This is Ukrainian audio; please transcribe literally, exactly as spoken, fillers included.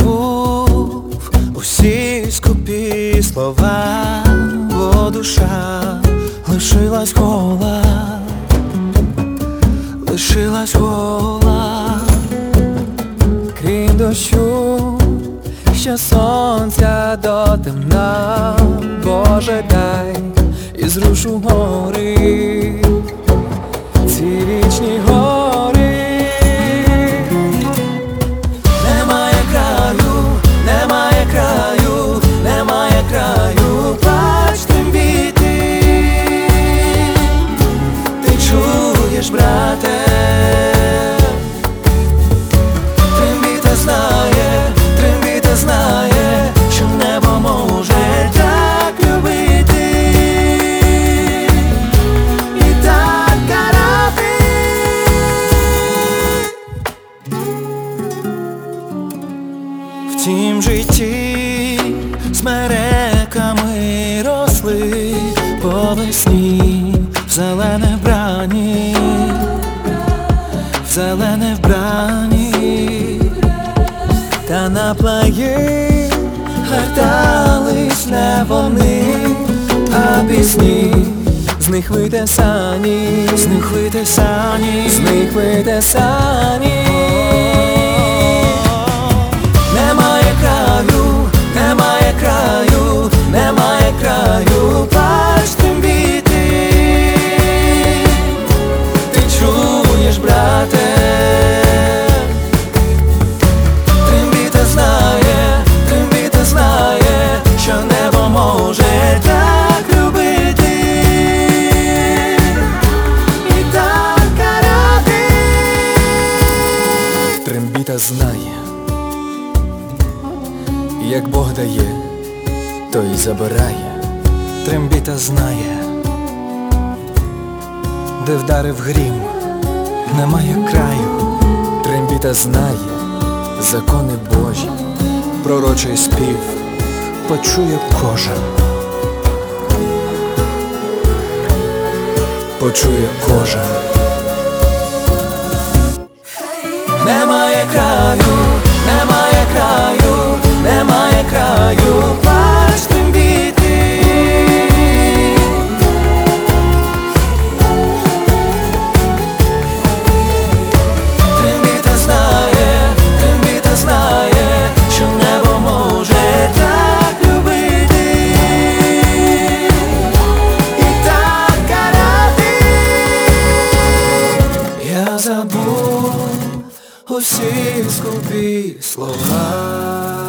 забув усі скупі слова, бо душа лишилась гола, лишилась гола. Крім дощу, ще сонця до темна, Боже, дай і зрушу гори, ці вічні гори. Немає краю, немає краю, немає краю, плач трембіти. Ти чуєш, брате? Трембіта знає, трембіта знає, що небо може так любити і так карати. В тім житті смереками росли по весні в зелене вбрані, в зелене вбрані. Та на плаї гартались не вони, а пісні з них витесані, з них витесані, з них витесані. Немає краю, немає краю, немає краю, плач трембіти. Ти чуєш, брате? Трембіта знає, трембіта знає, що небо може так любити і так карати. Трембіта знає, як Бог дає, то й забирає. Трембіта знає, де вдарив грім, немає краю. Трембіта знає закони Божі, пророчий спів почує кожен, почує кожен. Немає краю, немає краю, немає краю, плач трембіти. Трембіта знає, трембіта знає, що небо може так любити і так карати. Я забув усі скупі слова,